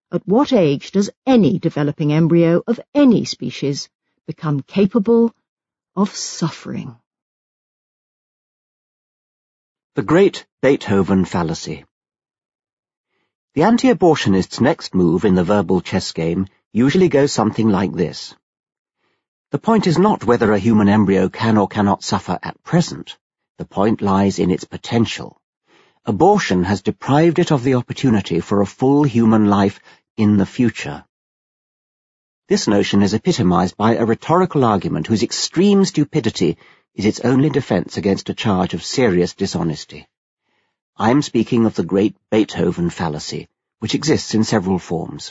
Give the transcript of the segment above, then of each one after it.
At what age does any developing embryo of any species become capable of suffering? The Great Beethoven Fallacy. The anti-abortionist's next move in the verbal chess game usually goes something like this. The point is not whether a human embryo can or cannot suffer at present. The point lies in its potential. Abortion has deprived it of the opportunity for a full human life in the future. This notion is epitomized by a rhetorical argument whose extreme stupidity is its only defense against a charge of serious dishonesty. I am speaking of the Great Beethoven Fallacy, which exists in several forms.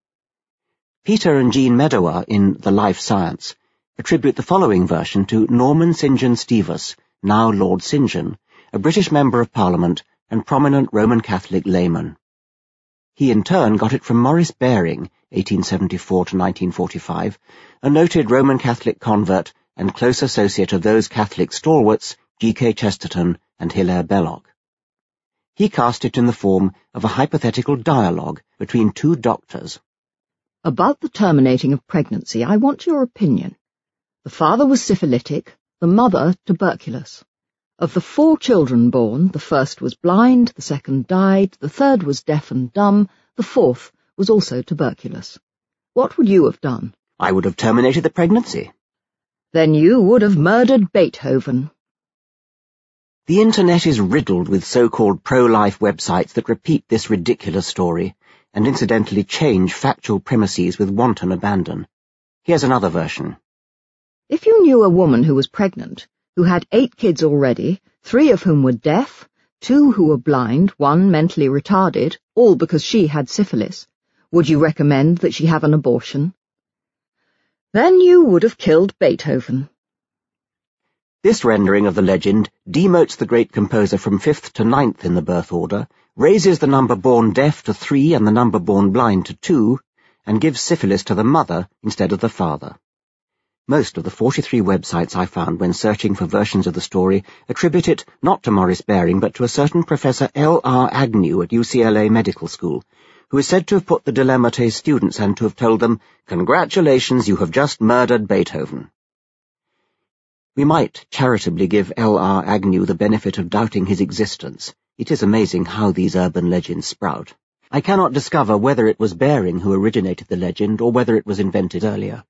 Peter and Jean Medawar in The Life Science attribute the following version to Norman St. John Stevens, now Lord St. John, a British Member of Parliament and prominent Roman Catholic layman. He in turn got it from Maurice Baring, 1874 to 1945, a noted Roman Catholic convert and close associate of those Catholic stalwarts G.K. Chesterton and Hilaire Belloc. He cast it in the form of a hypothetical dialogue between two doctors. About the terminating of pregnancy, I want your opinion. The father was syphilitic, the mother tuberculous. Of the 4 children born, the first was blind, the second died, the third was deaf and dumb, the 4th was also tuberculous. What would you have done? I would have terminated the pregnancy. Then you would have murdered Beethoven. The internet is riddled with so-called pro-life websites that repeat this ridiculous story and incidentally change factual premises with wanton abandon. Here's another version. If you knew a woman who was pregnant, who had 8 kids already, 3 of whom were deaf, 2 who were blind, 1 mentally retarded, all because she had syphilis, would you recommend that she have an abortion? Then you would have killed Beethoven. This rendering of the legend demotes the great composer from 5th to 9th in the birth order, raises the number born deaf to 3 and the number born blind to 2, and gives syphilis to the mother instead of the father. Most of the 43 websites I found when searching for versions of the story attribute it not to Maurice Baring but to a certain Professor L.R. Agnew at UCLA Medical School, who is said to have put the dilemma to his students and to have told them, "Congratulations, you have just murdered Beethoven." We might charitably give L.R. Agnew the benefit of doubting his existence. It is amazing how these urban legends sprout. I cannot discover whether it was Baring who originated the legend or whether it was invented earlier.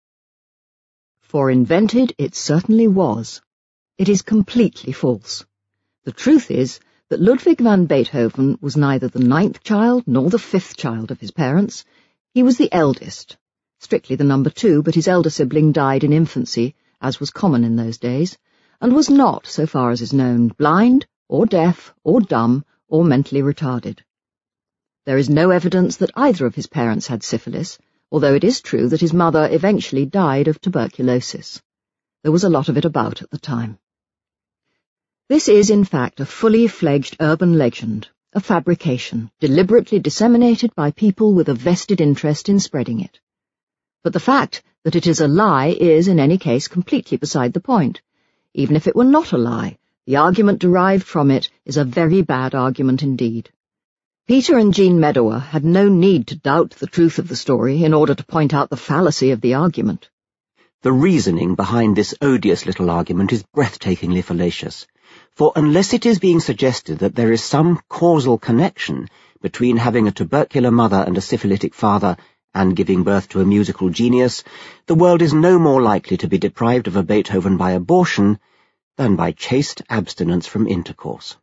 For invented it certainly was. It is completely false. The truth is that Ludwig van Beethoven was neither the 9th child nor the 5th child of his parents. He was the eldest, strictly the number 2, but his elder sibling died in infancy, as was common in those days, and was not, so far as is known, blind, or deaf, or dumb, or mentally retarded. There is no evidence that either of his parents had syphilis, although it is true that his mother eventually died of tuberculosis. There was a lot of it about at the time. This is, in fact, a fully fledged urban legend, a fabrication, deliberately disseminated by people with a vested interest in spreading it. But the fact that it is a lie is, in any case, completely beside the point. Even if it were not a lie, the argument derived from it is a very bad argument indeed. Peter and Jean Medawar had no need to doubt the truth of the story in order to point out the fallacy of the argument. The reasoning behind this odious little argument is breathtakingly fallacious, for unless it is being suggested that there is some causal connection between having a tubercular mother and a syphilitic father and giving birth to a musical genius, the world is no more likely to be deprived of a Beethoven by abortion than by chaste abstinence from intercourse.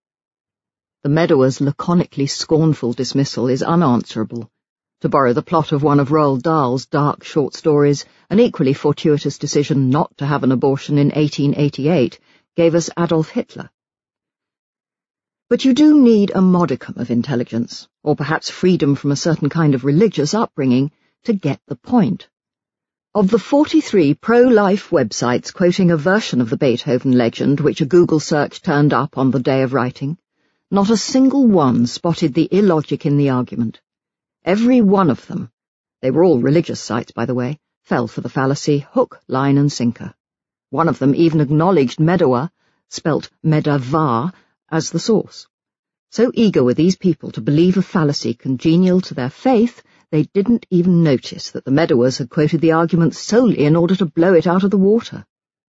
The Medawars' laconically scornful dismissal is unanswerable. To borrow the plot of one of Roald Dahl's dark short stories, an equally fortuitous decision not to have an abortion in 1888 gave us Adolf Hitler. But you do need a modicum of intelligence, or perhaps freedom from a certain kind of religious upbringing, to get the point. Of the 43 pro-life websites quoting a version of the Beethoven legend which a Google search turned up on the day of writing, not a single one spotted the illogic in the argument. Every one of them, they were all religious sites, by the way, fell for the fallacy hook, line and sinker. One of them even acknowledged Medawar, spelt Medavar, as the source. So eager were these people to believe a fallacy congenial to their faith, they didn't even notice that the Meadowers had quoted the argument solely in order to blow it out of the water.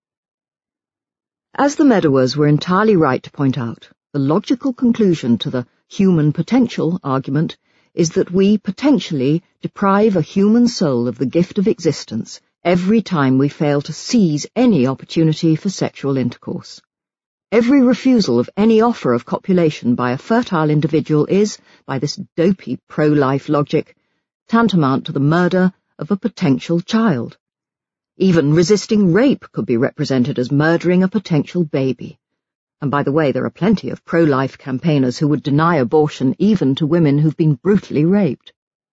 As the Meadowers were entirely right to point out, the logical conclusion to the human potential argument is that we potentially deprive a human soul of the gift of existence every time we fail to seize any opportunity for sexual intercourse. Every refusal of any offer of copulation by a fertile individual is, by this dopey pro-life logic, tantamount to the murder of a potential child. Even resisting rape could be represented as murdering a potential baby. And by the way, there are plenty of pro-life campaigners who would deny abortion even to women who've been brutally raped.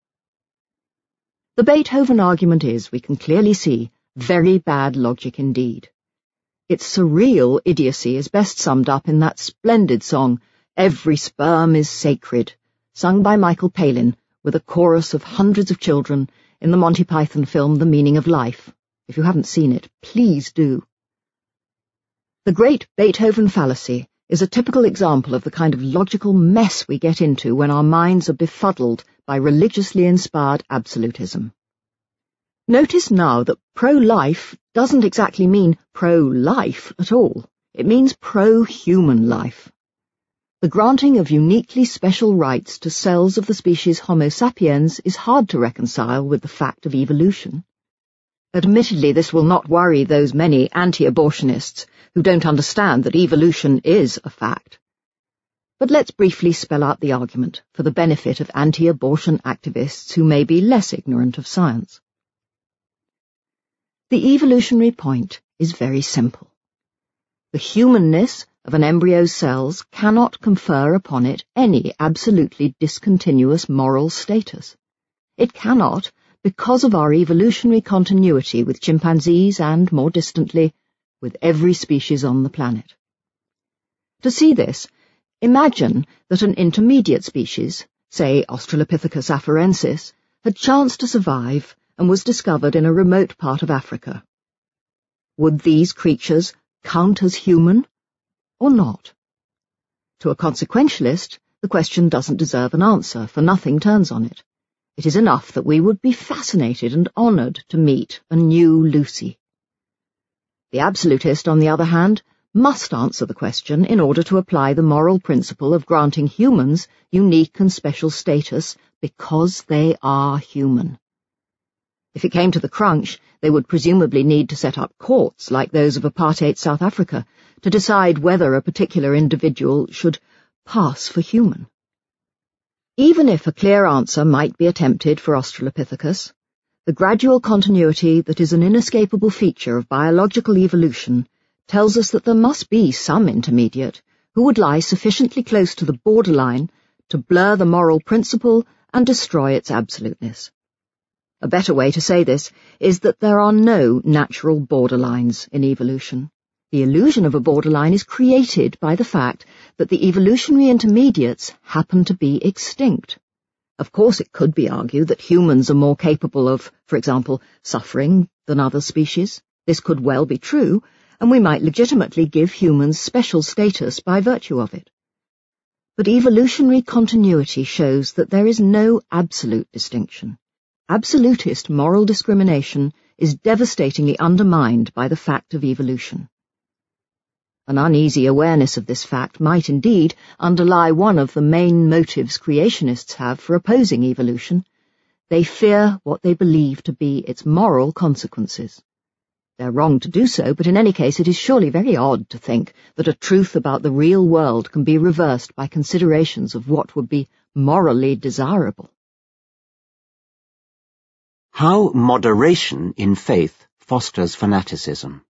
The Beethoven argument is, we can clearly see, very bad logic indeed. Its surreal idiocy is best summed up in that splendid song, Every Sperm is Sacred, sung by Michael Palin with a chorus of hundreds of children in the Monty Python film The Meaning of Life. If you haven't seen it, please do. The great Beethoven fallacy is a typical example of the kind of logical mess we get into when our minds are befuddled by religiously inspired absolutism. Notice now that pro-life doesn't exactly mean pro-life at all. It means pro-human life. The granting of uniquely special rights to cells of the species Homo sapiens is hard to reconcile with the fact of evolution. Admittedly, this will not worry those many anti-abortionists who don't understand that evolution is a fact. But let's briefly spell out the argument for the benefit of anti-abortion activists who may be less ignorant of science. The evolutionary point is very simple. The humanness of an embryo's cells cannot confer upon it any absolutely discontinuous moral status. It cannot, because of our evolutionary continuity with chimpanzees and, more distantly, with every species on the planet. To see this, imagine that an intermediate species, say Australopithecus afarensis, had chanced to survive and was discovered in a remote part of Africa. Would these creatures count as human or not? To a consequentialist, the question doesn't deserve an answer, for nothing turns on it. It is enough that we would be fascinated and honoured to meet a new Lucy. The absolutist, on the other hand, must answer the question in order to apply the moral principle of granting humans unique and special status because they are human. If it came to the crunch, they would presumably need to set up courts like those of apartheid South Africa to decide whether a particular individual should pass for human. Even if a clear answer might be attempted for Australopithecus, the gradual continuity that is an inescapable feature of biological evolution tells us that there must be some intermediate who would lie sufficiently close to the borderline to blur the moral principle and destroy its absoluteness. A better way to say this is that there are no natural borderlines in evolution. The illusion of a borderline is created by the fact that the evolutionary intermediates happen to be extinct. Of course, it could be argued that humans are more capable of, for example, suffering than other species. This could well be true, and we might legitimately give humans special status by virtue of it. But evolutionary continuity shows that there is no absolute distinction. Absolutist moral discrimination is devastatingly undermined by the fact of evolution. An uneasy awareness of this fact might indeed underlie one of the main motives creationists have for opposing evolution. They fear what they believe to be its moral consequences. They're wrong to do so, but in any case it is surely very odd to think that a truth about the real world can be reversed by considerations of what would be morally desirable. How moderation in faith fosters fanaticism.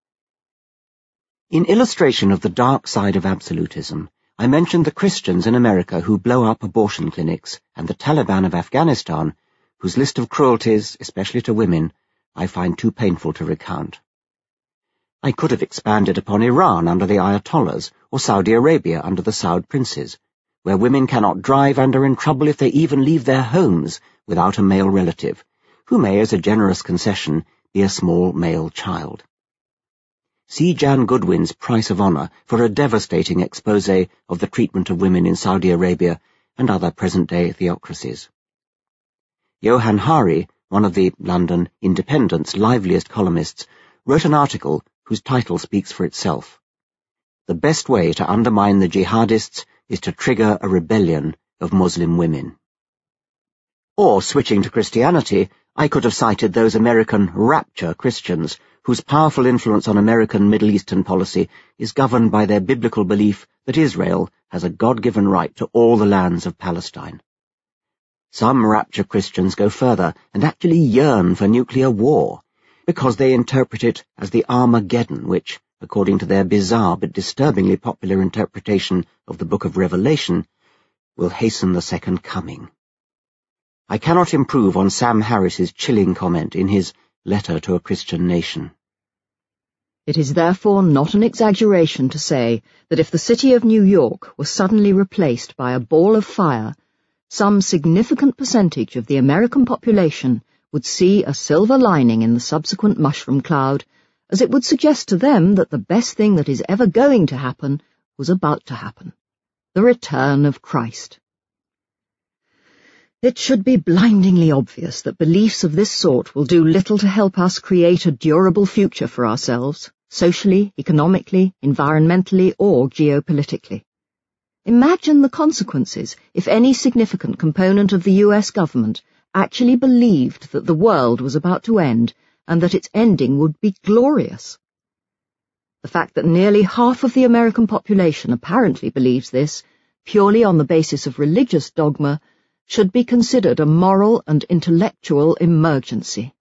In illustration of the dark side of absolutism, I mentioned the Christians in America who blow up abortion clinics and the Taliban of Afghanistan, whose list of cruelties, especially to women, I find too painful to recount. I could have expanded upon Iran under the Ayatollahs or Saudi Arabia under the Saud princes, where women cannot drive and are in trouble if they even leave their homes without a male relative, who may, as a generous concession, be a small male child. see Jan Goodwin's Price of Honor for a devastating exposé of the treatment of women in Saudi Arabia and other present-day theocracies. Johann Hari, one of the London Independent's liveliest columnists, wrote an article whose title speaks for itself. The best way to undermine the jihadists is to trigger a rebellion of Muslim women. Or, switching to Christianity, I could have cited those American rapture Christians whose powerful influence on American Middle Eastern policy is governed by their biblical belief that Israel has a God-given right to all the lands of Palestine. Some rapture Christians go further and actually yearn for nuclear war, because they interpret it as the Armageddon which, according to their bizarre but disturbingly popular interpretation of the Book of Revelation, will hasten the second coming. I cannot improve on Sam Harris's chilling comment in his Letter to a Christian Nation. It is therefore not an exaggeration to say that if the city of New York were suddenly replaced by a ball of fire, some significant percentage of the American population would see a silver lining in the subsequent mushroom cloud, as it would suggest to them that the best thing that is ever going to happen was about to happen: the return of Christ. It should be blindingly obvious that beliefs of this sort will do little to help us create a durable future for ourselves, socially, economically, environmentally, or geopolitically. Imagine the consequences if any significant component of the US government actually believed that the world was about to end and that its ending would be glorious. The fact that nearly half of the American population apparently believes this, purely on the basis of religious dogma, should be considered a moral and intellectual emergency.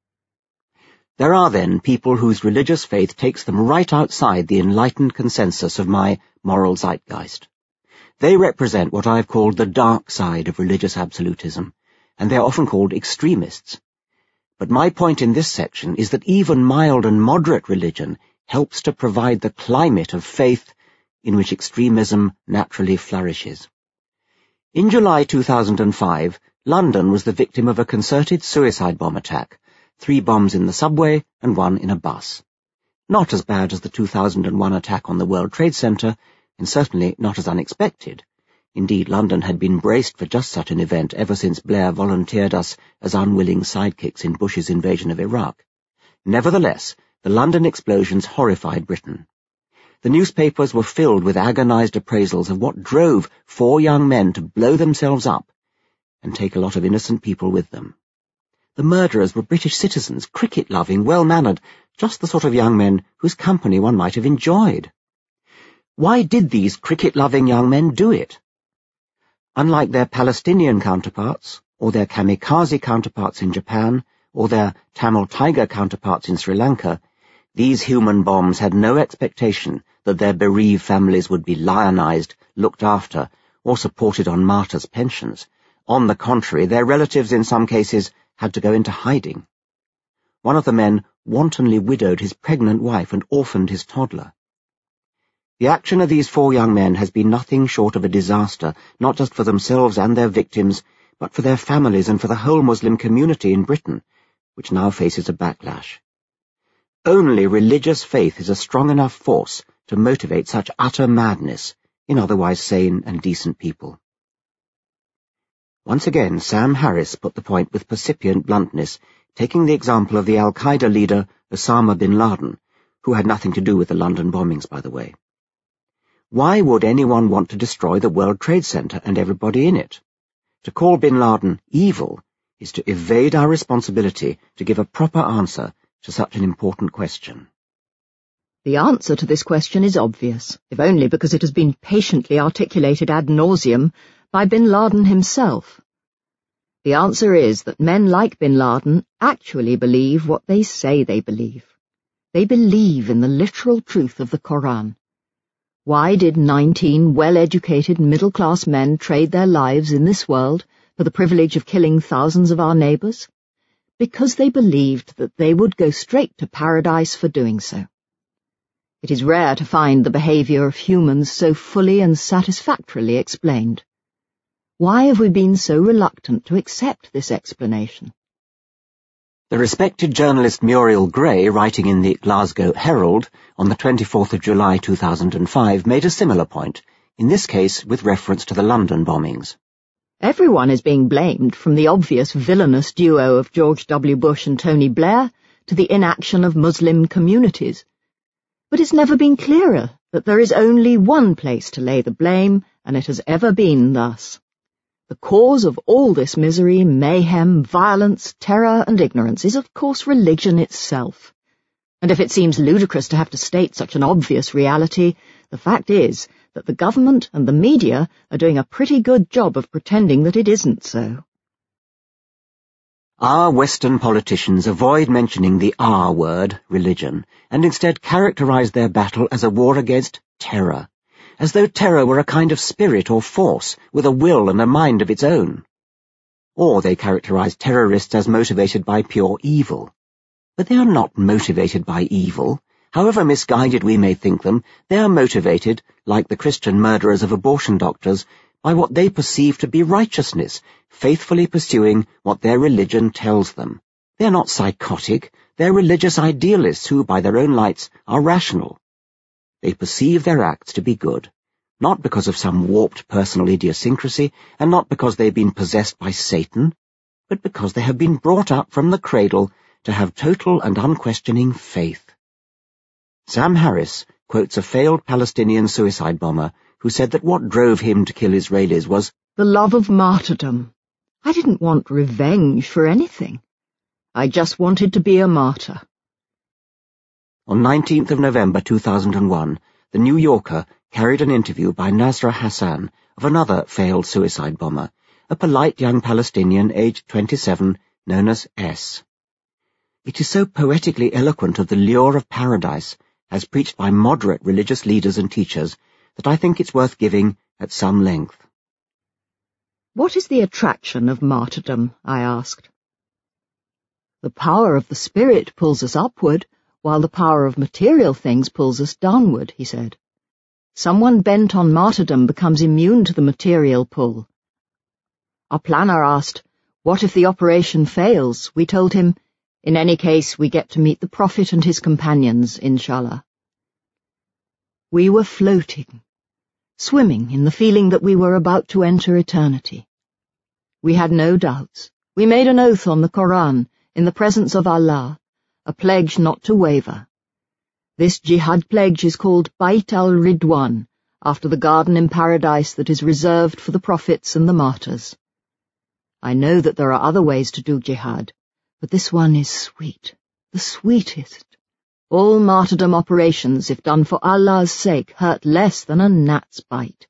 There are then people whose religious faith takes them right outside the enlightened consensus of my moral zeitgeist. They represent what I've called the dark side of religious absolutism, and they're often called extremists. But my point in this section is that even mild and moderate religion helps to provide the climate of faith in which extremism naturally flourishes. In July 2005, London was the victim of a concerted suicide bomb attack, 3 bombs in the subway and 1 in a bus. Not as bad as the 2001 attack on the World Trade Center, and certainly not as unexpected. Indeed, London had been braced for just such an event ever since Blair volunteered us as unwilling sidekicks in Bush's invasion of Iraq. Nevertheless, the London explosions horrified Britain. The newspapers were filled with agonized appraisals of what drove 4 young men to blow themselves up and take a lot of innocent people with them. The murderers were British citizens, cricket-loving, well-mannered, just the sort of young men whose company one might have enjoyed. Why did these cricket-loving young men do it? Unlike their Palestinian counterparts, or their kamikaze counterparts in Japan, or their Tamil Tiger counterparts in Sri Lanka, these human bombs had no expectation that their bereaved families would be lionized, looked after, or supported on martyrs' pensions. On the contrary, their relatives in some cases had to go into hiding. One of the men wantonly widowed his pregnant wife and orphaned his toddler. The action of these 4 young men has been nothing short of a disaster, not just for themselves and their victims, but for their families and for the whole Muslim community in Britain, which now faces a backlash. Only religious faith is a strong enough force to motivate such utter madness in otherwise sane and decent people. Once again, Sam Harris put the point with percipient bluntness, taking the example of the Al-Qaeda leader Osama bin Laden, who had nothing to do with the London bombings, by the way. Why would anyone want to destroy the World Trade Center and everybody in it? To call bin Laden evil is to evade our responsibility to give a proper answer to such an important question. The answer to this question is obvious, if only because it has been patiently articulated ad nauseum by bin Laden himself. The answer is that men like bin Laden actually believe what they say they believe. They believe in the literal truth of the Quran. Why did 19 well-educated middle-class men trade their lives in this world for the privilege of killing thousands of our neighbours? Because they believed that they would go straight to paradise for doing so. It is rare to find the behaviour of humans so fully and satisfactorily explained. Why have we been so reluctant to accept this explanation? The respected journalist Muriel Gray, writing in the Glasgow Herald on the 24th of July 2005, made a similar point, in this case with reference to the London bombings. Everyone is being blamed, from the obvious villainous duo of George W. Bush and Tony Blair to the inaction of Muslim communities. But it's never been clearer that there is only one place to lay the blame, and it has ever been thus. The cause of all this misery, mayhem, violence, terror, and ignorance is, of course, religion itself. And if it seems ludicrous to have to state such an obvious reality, the fact is that the government and the media are doing a pretty good job of pretending that it isn't so. Our Western politicians avoid mentioning the R word, religion, and instead characterize their battle as a war against terror, as though terror were a kind of spirit or force with a will and a mind of its own. Or they characterize terrorists as motivated by pure evil. But they are not motivated by evil. However misguided we may think them, they are motivated, like the Christian murderers of abortion doctors, by what they perceive to be righteousness, faithfully pursuing what their religion tells them. They are not psychotic, they are religious idealists who, by their own lights, are rational. They perceive their acts to be good, not because of some warped personal idiosyncrasy, and not because they have been possessed by Satan, but because they have been brought up from the cradle to have total and unquestioning faith. Sam Harris quotes a failed Palestinian suicide bomber who said that what drove him to kill Israelis was the love of martyrdom. I didn't want revenge for anything. I just wanted to be a martyr. On 19th of November 2001, The New Yorker carried an interview by Nasra Hassan of another failed suicide bomber, a polite young Palestinian aged 27, known as S. It is so poetically eloquent of the lure of paradise, as preached by moderate religious leaders and teachers, that I think it's worth giving at some length. What is the attraction of martyrdom? I asked. The power of the spirit pulls us upward, while the power of material things pulls us downward, he said. Someone bent on martyrdom becomes immune to the material pull. Our planner asked, "What if the operation fails?" We told him, "In any case, we get to meet the Prophet and his companions, inshallah." We were floating, swimming in the feeling that we were about to enter eternity. We had no doubts. We made an oath on the Koran, in the presence of Allah, a pledge not to waver. This jihad pledge is called Bayt al-Ridwan, after the garden in paradise that is reserved for the prophets and the martyrs. I know that there are other ways to do jihad, but this one is sweet, the sweetest. All martyrdom operations, if done for Allah's sake, hurt less than a gnat's bite.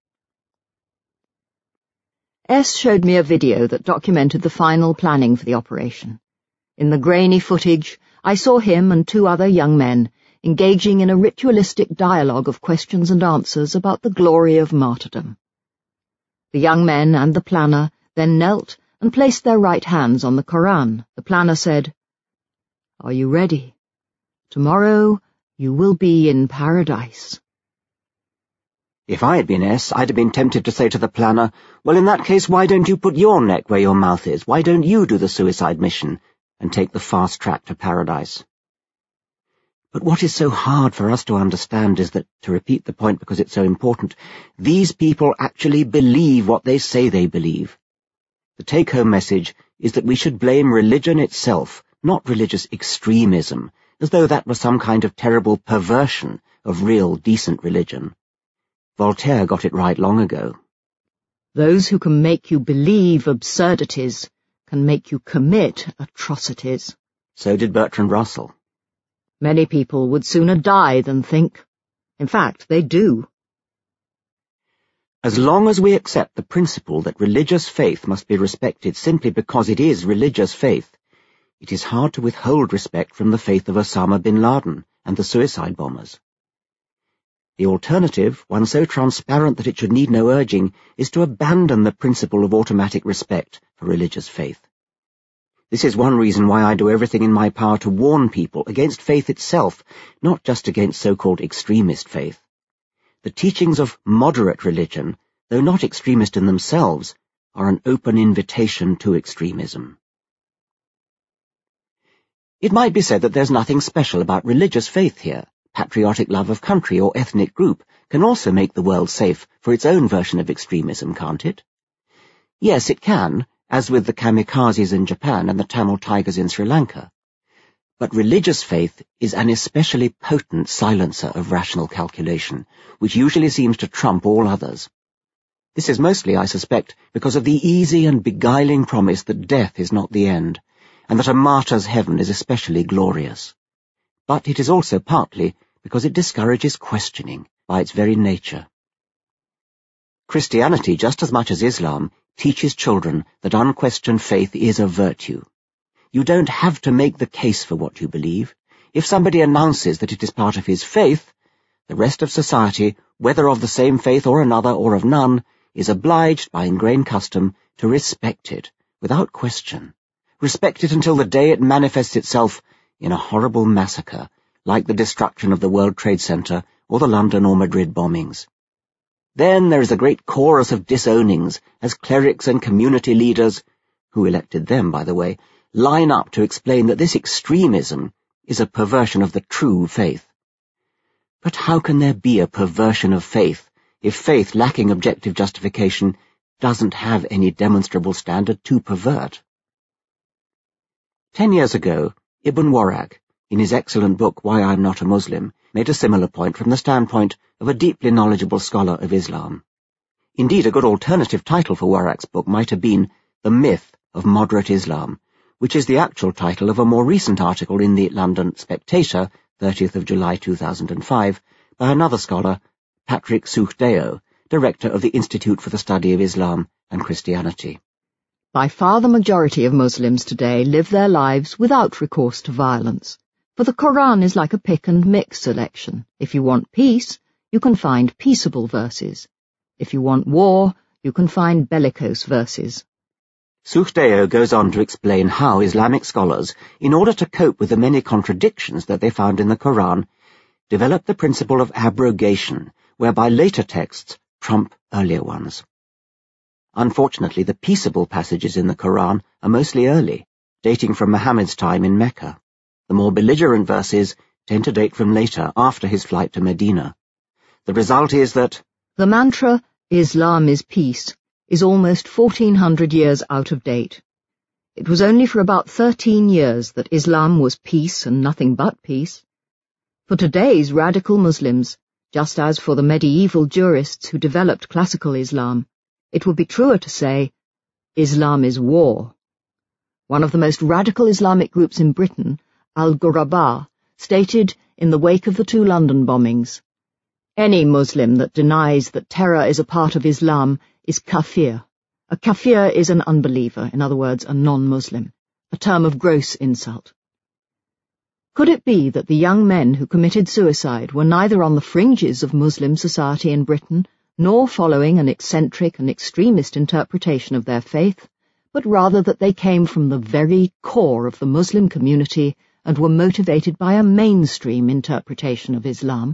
S showed me a video that documented the final planning for the operation. In the grainy footage, I saw him and two other young men engaging in a ritualistic dialogue of questions and answers about the glory of martyrdom. The young men and the planner then knelt and placed their right hands on the Koran. The planner said, "Are you ready? Tomorrow you will be in paradise." If I had been S, I'd have been tempted to say to the planner, "Well, in that case, why don't you put your neck where your mouth is? Why don't you do the suicide mission and take the fast track to paradise?" But what is so hard for us to understand is that, to repeat the point because it's so important, these people actually believe what they say they believe. The take-home message is that we should blame religion itself, not religious extremism, as though that was some kind of terrible perversion of real, decent religion. Voltaire got it right long ago. Those who can make you believe absurdities can make you commit atrocities. So did Bertrand Russell. Many people would sooner die than think. In fact, they do. As long as we accept the principle that religious faith must be respected simply because it is religious faith, it is hard to withhold respect from the faith of Osama bin Laden and the suicide bombers. The alternative, one so transparent that it should need no urging, is to abandon the principle of automatic respect for religious faith. This is one reason why I do everything in my power to warn people against faith itself, not just against so-called extremist faith. The teachings of moderate religion, though not extremist in themselves, are an open invitation to extremism. It might be said that there's nothing special about religious faith here. Patriotic love of country or ethnic group can also make the world safe for its own version of extremism, can't it? Yes, it can, as with the kamikazes in Japan and the Tamil tigers in Sri Lanka. But religious faith is an especially potent silencer of rational calculation, which usually seems to trump all others. This is mostly, I suspect, because of the easy and beguiling promise that death is not the end, and that a martyr's heaven is especially glorious. But it is also partly because it discourages questioning by its very nature. Christianity, just as much as Islam, teaches children that unquestioned faith is a virtue. You don't have to make the case for what you believe. If somebody announces that it is part of his faith, the rest of society, whether of the same faith or another or of none, is obliged by ingrained custom to respect it without question. Respect it until the day it manifests itself in a horrible massacre, like the destruction of the World Trade Center or the London or Madrid bombings. Then there is a great chorus of disownings as clerics and community leaders, who elected them, by the way, line up to explain that this extremism is a perversion of the true faith. But how can there be a perversion of faith if faith lacking objective justification doesn't have any demonstrable standard to pervert? 10 years ago, Ibn Warraq, in his excellent book Why I'm Not a Muslim, made a similar point from the standpoint of a deeply knowledgeable scholar of Islam. Indeed, a good alternative title for Warraq's book might have been The Myth of Moderate Islam, which is the actual title of a more recent article in the London Spectator, 30th of July 2005, by another scholar, Patrick Suchdeo, director of the Institute for the Study of Islam and Christianity. By far the majority of Muslims today live their lives without recourse to violence, for the Quran is like a pick and mix selection. If you want peace, you can find peaceable verses. If you want war, you can find bellicose verses. Suchdeo goes on to explain how Islamic scholars, in order to cope with the many contradictions that they found in the Quran, developed the principle of abrogation, whereby later texts trump earlier ones. Unfortunately, the peaceable passages in the Quran are mostly early, dating from Muhammad's time in Mecca. The more belligerent verses tend to date from later, after his flight to Medina. The result is that the mantra, Islam is peace, is almost 1400 years out of date. It was only for about 13 years that Islam was peace and nothing but peace. For today's radical Muslims, just as for the medieval jurists who developed classical Islam, it would be truer to say, Islam is war. One of the most radical Islamic groups in Britain, Al-Ghuraba, stated in the wake of the 2 London bombings, "Any Muslim that denies that terror is a part of Islam is kafir." A kafir is an unbeliever, in other words, a non-Muslim, a term of gross insult. Could it be that the young men who committed suicide were neither on the fringes of Muslim society in Britain, nor following an eccentric and extremist interpretation of their faith, but rather that they came from the very core of the Muslim community and were motivated by a mainstream interpretation of Islam?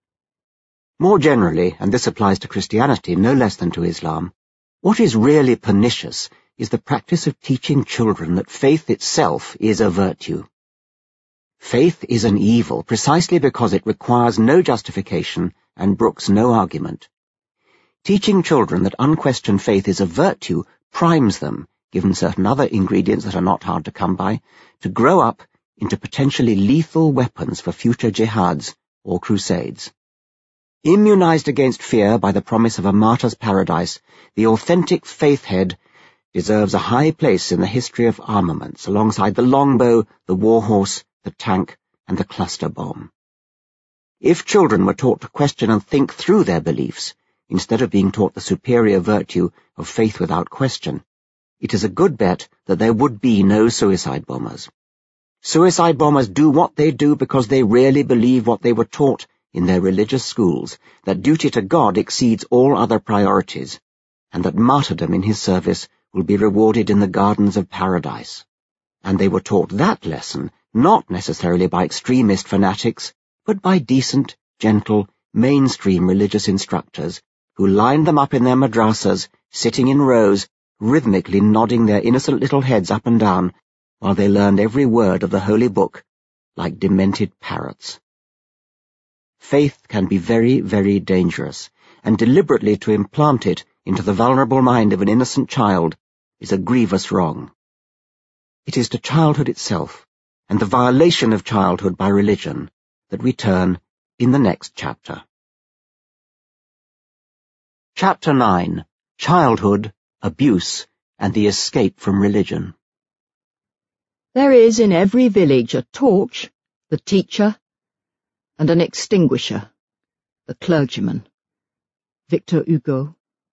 more generally, and this applies to Christianity no less than to Islam, what is really pernicious is the practice of teaching children that faith itself is a virtue. Faith is an evil precisely because it requires no justification and brooks no argument. Teaching children that unquestioned faith is a virtue primes them, given certain other ingredients that are not hard to come by, to grow up into potentially lethal weapons for future jihads or crusades. Immunized against fear by the promise of a martyr's paradise, the authentic faith head deserves a high place in the history of armaments alongside the longbow, the warhorse, the tank, and the cluster bomb. If children were taught to question and think through their beliefs, instead of being taught the superior virtue of faith without question, it is a good bet that there would be no suicide bombers. Suicide bombers do what they do because they really believe what they were taught in their religious schools, that duty to God exceeds all other priorities, and that martyrdom in his service will be rewarded in the gardens of paradise. And they were taught that lesson not necessarily by extremist fanatics, but by decent, gentle, mainstream religious instructors who lined them up in their madrasas, sitting in rows, rhythmically nodding their innocent little heads up and down while they learned every word of the Holy Book like demented parrots. Faith can be very, very dangerous, and deliberately to implant it into the vulnerable mind of an innocent child is a grievous wrong. It is to childhood itself, and the violation of childhood by religion, that we turn in the next chapter. Chapter 9. Childhood, Abuse, and the Escape from Religion. There is in every village a torch, the teacher, and an extinguisher, the clergyman. Victor Hugo.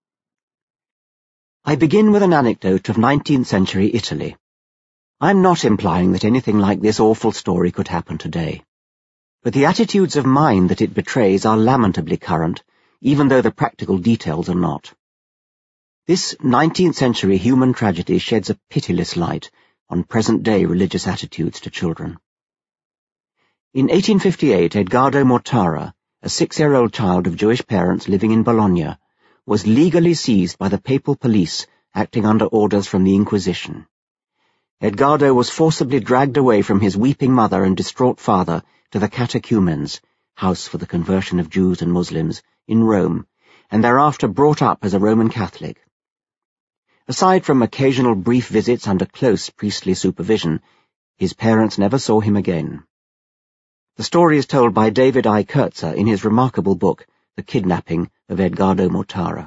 I begin with an anecdote of 19th century Italy. I'm not implying that anything like this awful story could happen today. But the attitudes of mind that it betrays are lamentably current, even though the practical details are not. This 19th century human tragedy sheds a pitiless light on present-day religious attitudes to children. In 1858, Edgardo Mortara, a 6-year-old child of Jewish parents living in Bologna, was legally seized by the papal police acting under orders from the Inquisition. Edgardo was forcibly dragged away from his weeping mother and distraught father to the catechumens, house for the conversion of Jews and Muslims, in Rome, and thereafter brought up as a Roman Catholic. Aside from occasional brief visits under close priestly supervision, his parents never saw him again. The story is told by David I. Kurtzer in his remarkable book, The Kidnapping of Edgardo Mortara.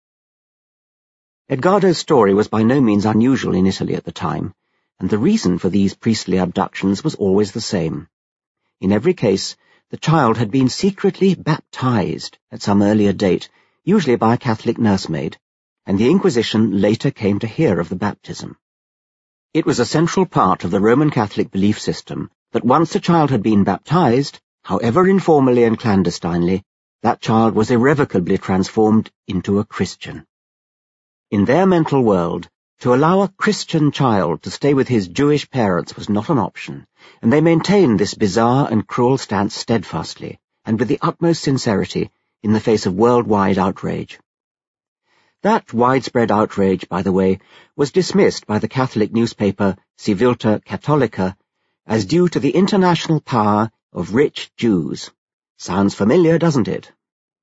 Edgardo's story was by no means unusual in Italy at the time, and the reason for these priestly abductions was always the same. In every case, the child had been secretly baptized at some earlier date, usually by a Catholic nursemaid, and the Inquisition later came to hear of the baptism. It was a central part of the Roman Catholic belief system that once a child had been baptized, however informally and clandestinely, that child was irrevocably transformed into a Christian. In their mental world, to allow a Christian child to stay with his Jewish parents was not an option, and they maintained this bizarre and cruel stance steadfastly, and with the utmost sincerity, in the face of worldwide outrage. That widespread outrage, by the way, was dismissed by the Catholic newspaper Civiltà Cattolica as due to the international power of rich Jews. Sounds familiar, doesn't it?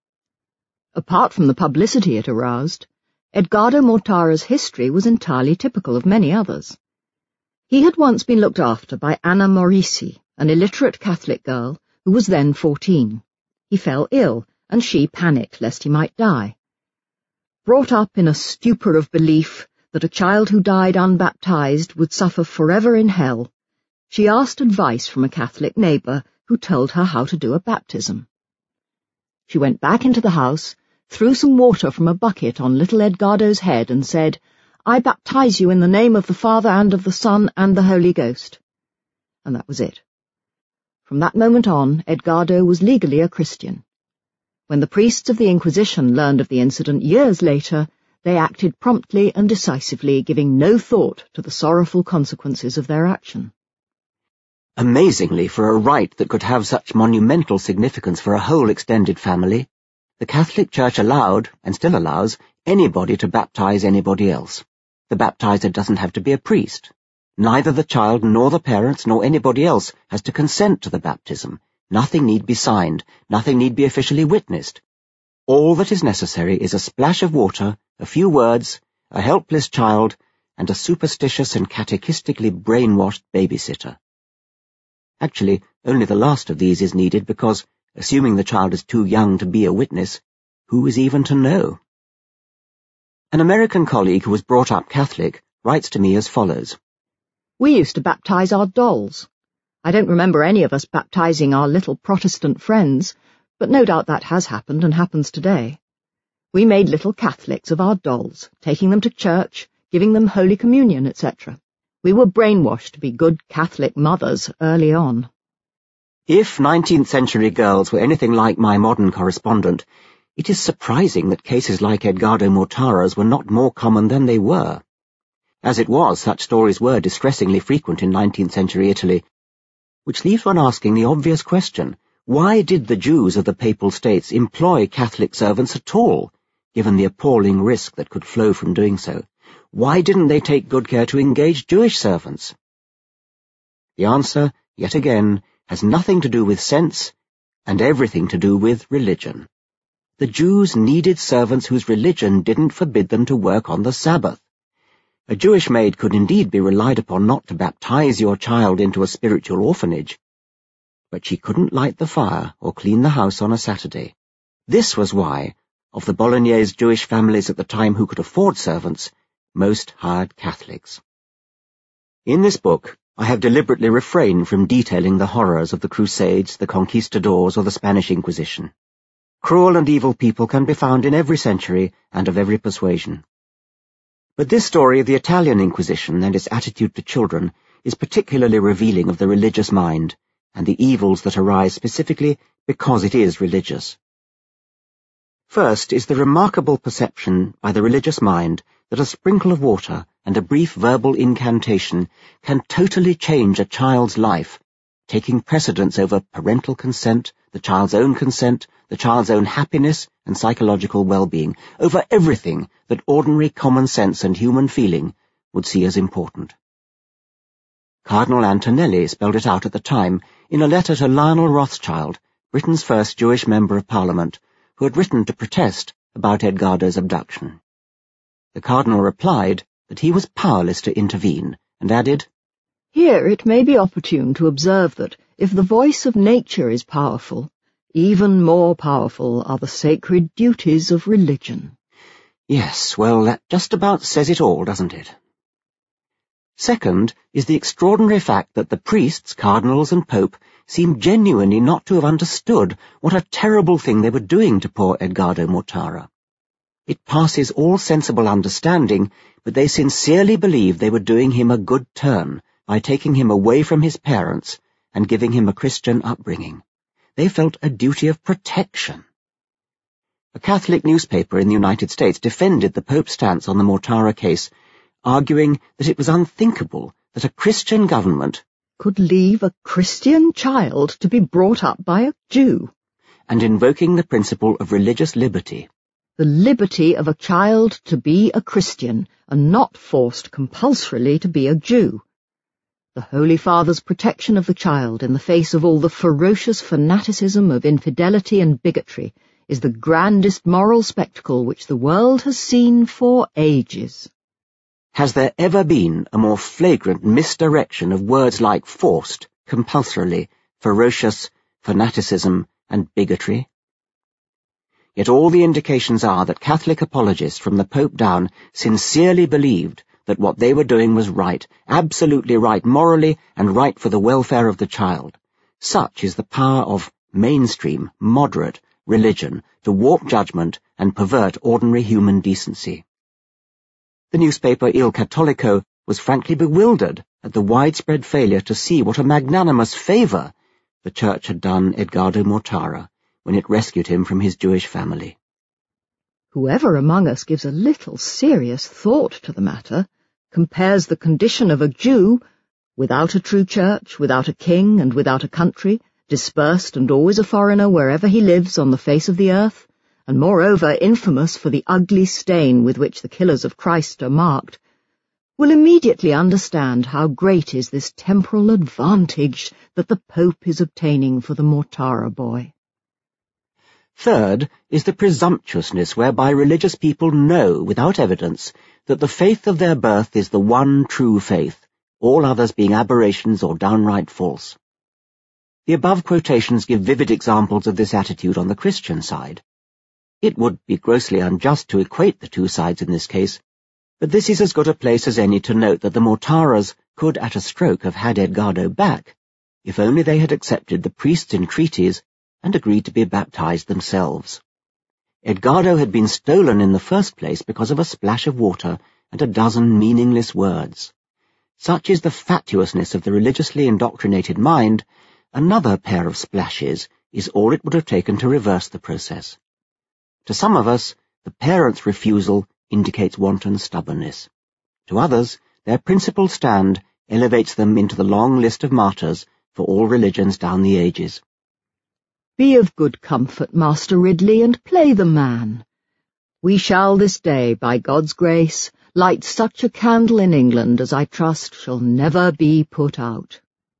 Apart from the publicity it aroused, Edgardo Mortara's history was entirely typical of many others. He had once been looked after by Anna Maurici, an illiterate Catholic girl who was then 14. He fell ill, and she panicked lest he might die. Brought up in a stupor of belief that a child who died unbaptized would suffer forever in hell, she asked advice from a Catholic neighbour who told her how to do a baptism. She went back into the house, threw some water from a bucket on little Edgardo's head and said, "I baptize you in the name of the Father and of the Son and the Holy Ghost." And that was it. From that moment on, Edgardo was legally a Christian. When the priests of the Inquisition learned of the incident years later, they acted promptly and decisively, giving no thought to the sorrowful consequences of their action. Amazingly, for a rite that could have such monumental significance for a whole extended family, the Catholic Church allowed, and still allows, anybody to baptize anybody else. The baptizer doesn't have to be a priest. Neither the child nor the parents nor anybody else has to consent to the baptism. Nothing need be signed, nothing need be officially witnessed. All that is necessary is a splash of water, a few words, a helpless child, and a superstitious and catechistically brainwashed babysitter. Actually, only the last of these is needed because, assuming the child is too young to be a witness, who is even to know? An American colleague who was brought up Catholic writes to me as follows. We used to baptize our dolls. I don't remember any of us baptizing our little Protestant friends, but no doubt that has happened and happens today. We made little Catholics of our dolls, taking them to church, giving them Holy Communion, etc. We were brainwashed to be good Catholic mothers early on. If 19th century girls were anything like my modern correspondent, it is surprising that cases like Edgardo Mortara's were not more common than they were. As it was, such stories were distressingly frequent in 19th century Italy, which leaves one asking the obvious question, why did the Jews of the Papal States employ Catholic servants at all, given the appalling risk that could flow from doing so? Why didn't they take good care to engage Jewish servants? The answer, yet again, has nothing to do with sense and everything to do with religion. The Jews needed servants whose religion didn't forbid them to work on the Sabbath. A Jewish maid could indeed be relied upon not to baptize your child into a spiritual orphanage, but she couldn't light the fire or clean the house on a Saturday. This was why, of the Bolognese Jewish families at the time who could afford servants, most hired Catholics. In this book, I have deliberately refrained from detailing the horrors of the Crusades, the Conquistadors, or the Spanish Inquisition. Cruel and evil people can be found in every century and of every persuasion. But this story of the Italian Inquisition and its attitude to children is particularly revealing of the religious mind and the evils that arise specifically because it is religious. First is the remarkable perception by the religious mind that a sprinkle of water and a brief verbal incantation can totally change a child's life, taking precedence over parental consent, the child's own happiness and psychological well-being, over everything that ordinary common sense and human feeling would see as important. Cardinal Antonelli spelled it out at the time in a letter to Lionel Rothschild, Britain's first Jewish Member of Parliament, who had written to protest about Edgardo's abduction. The Cardinal replied that he was powerless to intervene, and added, "Here it may be opportune to observe that, if the voice of nature is powerful, even more powerful are the sacred duties of religion." Yes, well, that just about says it all, doesn't it? Second is the extraordinary fact that the priests, cardinals and pope seem genuinely not to have understood what a terrible thing they were doing to poor Edgardo Mortara. It passes all sensible understanding, but they sincerely believed they were doing him a good turn by taking him away from his parents and giving him a Christian upbringing. They felt a duty of protection. A Catholic newspaper in the United States defended the Pope's stance on the Mortara case, arguing that it was unthinkable that a Christian government could leave a Christian child to be brought up by a Jew, and invoking the principle of religious liberty. The liberty of a child to be a Christian and not forced compulsorily to be a Jew. The Holy Father's protection of the child in the face of all the ferocious fanaticism of infidelity and bigotry is the grandest moral spectacle which the world has seen for ages. Has there ever been a more flagrant misdirection of words like forced, compulsorily, ferocious, fanaticism, and bigotry? Yet all the indications are that Catholic apologists from the Pope down sincerely believed that what they were doing was right, absolutely right morally and right for the welfare of the child. Such is the power of mainstream, moderate religion to warp judgment and pervert ordinary human decency. The newspaper Il Cattolico was frankly bewildered at the widespread failure to see what a magnanimous favour the Church had done Edgardo Mortara when it rescued him from his Jewish family. Whoever among us gives a little serious thought to the matter compares the condition of a Jew, without a true church, without a king and without a country, dispersed and always a foreigner wherever he lives on the face of the earth, and moreover infamous for the ugly stain with which the killers of Christ are marked, will immediately understand how great is this temporal advantage that the Pope is obtaining for the Mortara boy. Third is the presumptuousness whereby religious people know, without evidence, that the faith of their birth is the one true faith, all others being aberrations or downright false. The above quotations give vivid examples of this attitude on the Christian side. It would be grossly unjust to equate the two sides in this case, but this is as good a place as any to note that the Mortaras could at a stroke have had Edgardo back, if only they had accepted the priest's entreaties and agreed to be baptized themselves. Edgardo had been stolen in the first place because of a splash of water and a dozen meaningless words. Such is the fatuousness of the religiously indoctrinated mind, another pair of splashes is all it would have taken to reverse the process. To some of us, the parents' refusal indicates wanton stubbornness. To others, their principled stand elevates them into the long list of martyrs for all religions down the ages. Be of good comfort, Master Ridley, and play the man. We shall this day, by God's grace, light such a candle in England as I trust shall never be put out.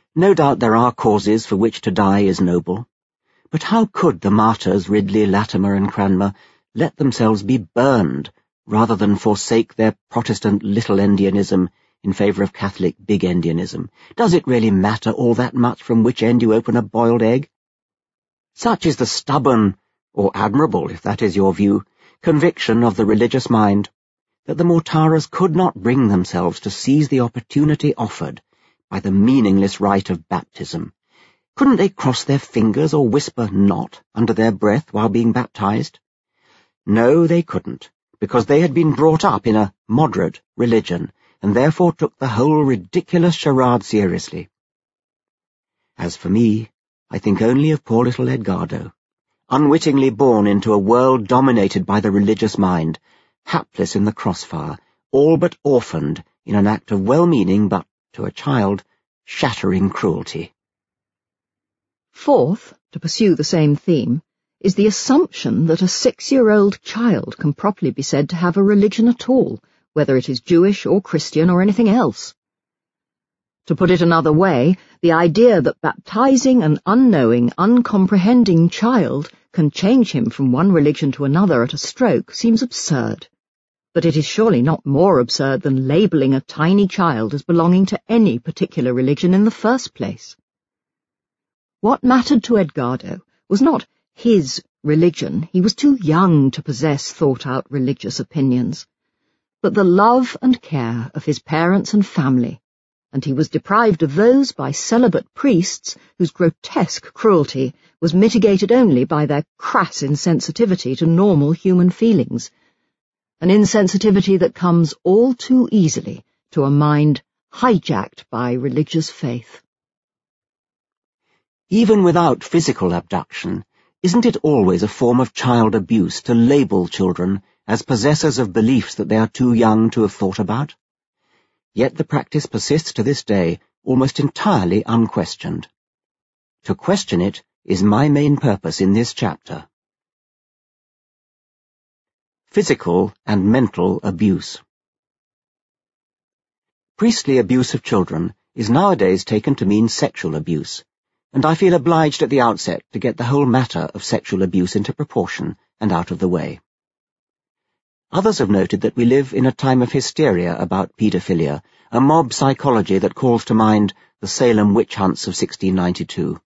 No doubt there are causes for which to die is noble, but how could the martyrs Ridley, Latimer and Cranmer let themselves be burned rather than forsake their Protestant little-endianism in favour of Catholic big-endianism? Does it really matter all that much from which end you open a boiled egg? Such is the stubborn, or admirable, if that is your view, conviction of the religious mind, that the Mortaras could not bring themselves to seize the opportunity offered by the meaningless rite of baptism. Couldn't they cross their fingers or whisper "not" under their breath while being baptized? No, they couldn't, because they had been brought up in a moderate religion, and therefore took the whole ridiculous charade seriously. As for me, I think only of poor little Edgardo, unwittingly born into a world dominated by the religious mind, hapless in the crossfire, all but orphaned in an act of well-meaning but, to a child, shattering cruelty. Fourth, to pursue the same theme, is the assumption that a 6-year-old child can properly be said to have a religion at all, whether it is Jewish or Christian or anything else. To put it another way, the idea that baptizing an unknowing, uncomprehending child can change him from one religion to another at a stroke seems absurd. But it is surely not more absurd than labelling a tiny child as belonging to any particular religion in the first place. What mattered to Edgardo was not his religion, he was too young to possess thought-out religious opinions, but the love and care of his parents and family, and he was deprived of those by celibate priests whose grotesque cruelty was mitigated only by their crass insensitivity to normal human feelings, an insensitivity that comes all too easily to a mind hijacked by religious faith. Even without physical abduction, isn't it always a form of child abuse to label children as possessors of beliefs that they are too young to have thought about? Yet the practice persists to this day, almost entirely unquestioned. To question it is my main purpose in this chapter. Physical and mental abuse. Priestly abuse of children is nowadays taken to mean sexual abuse, and I feel obliged at the outset to get the whole matter of sexual abuse into proportion and out of the way. Others have noted that we live in a time of hysteria about paedophilia, a mob psychology that calls to mind the Salem witch hunts of 1692.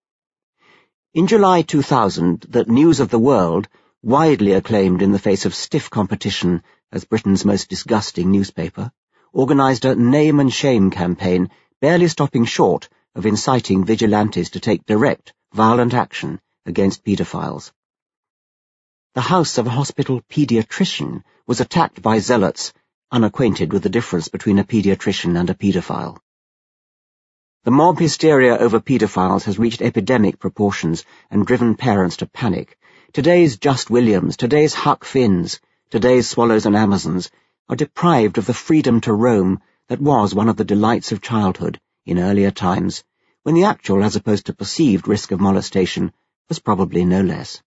In July 2000, the News of the World, widely acclaimed in the face of stiff competition as Britain's most disgusting newspaper, organised a name and shame campaign, barely stopping short of inciting vigilantes to take direct, violent action against paedophiles. The house of a hospital paediatrician was attacked by zealots unacquainted with the difference between a paediatrician and a paedophile. The mob hysteria over paedophiles has reached epidemic proportions and driven parents to panic. Today's Just Williams, today's Huck Finns, today's Swallows and Amazons are deprived of the freedom to roam that was one of the delights of childhood in earlier times, when the actual as opposed to perceived risk of molestation was probably no less.